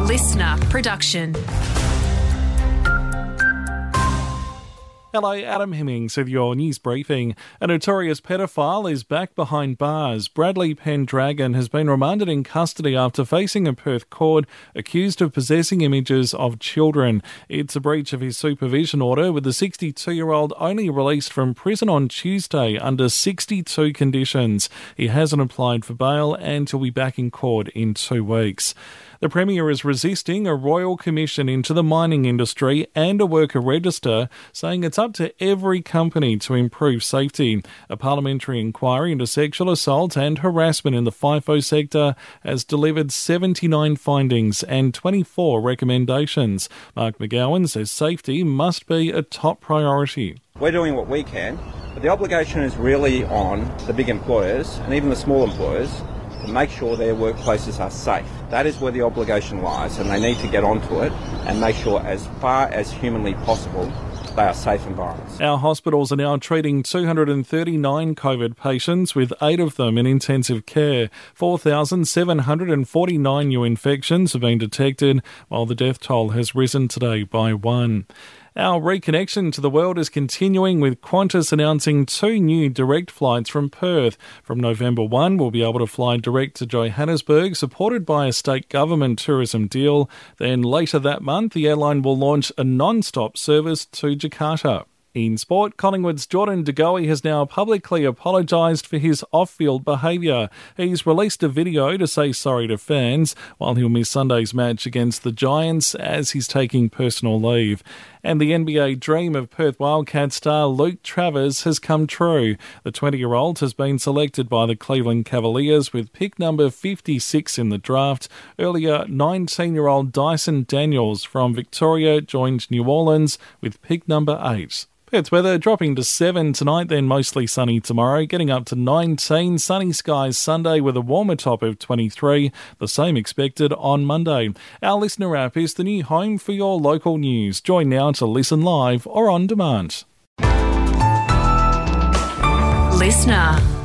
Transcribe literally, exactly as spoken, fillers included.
listener production. Hello, Adam Hemmings with your news briefing. A notorious pedophile is back behind bars. Bradley Pendragon has been remanded in custody after facing a Perth court accused of possessing images of children. It's a breach of his supervision order, with the sixty-two-year-old only released from prison on Tuesday under sixty-two conditions. He hasn't applied for bail and he'll be back in court in two weeks. The Premier is resisting a royal commission into the mining industry and a worker register, saying it's up to every company to improve safety. A parliamentary inquiry into sexual assault and harassment in the FIFO sector has delivered seventy-nine findings and twenty-four recommendations. Mark McGowan says safety must be a top priority. We're doing what we can, but the obligation is really on the big employers and even the small employers to make sure their workplaces are safe. That is where the obligation lies, and they need to get onto it and make sure as far as humanly possible they are safe environments. Our hospitals are now treating two hundred thirty-nine COVID patients, with eight of them in intensive care. four thousand seven hundred forty-nine new infections have been detected, while the death toll has risen today by one. Our reconnection to the world is continuing, with Qantas announcing two new direct flights from Perth. From November first, we'll be able to fly direct to Johannesburg, supported by a state government tourism deal. Then later that month, the airline will launch a non-stop service to Jakarta. In sport, Collingwood's Jordan De Goey has now publicly apologised for his off-field behaviour. He's released a video to say sorry to fans, while he'll miss Sunday's match against the Giants as he's taking personal leave. And the N B A dream of Perth Wildcats star Luke Travers has come true. The twenty-year-old has been selected by the Cleveland Cavaliers with pick number fifty-six in the draft. Earlier, nineteen-year-old Dyson Daniels from Victoria joined New Orleans with pick number eight. Perth's weather dropping to seven tonight, then mostly sunny tomorrow, getting up to nineteen. Sunny skies Sunday with a warmer top of twenty-three. The same expected on Monday. Our listener app is the new home for your local news. Join now to listen live or on demand. Listener.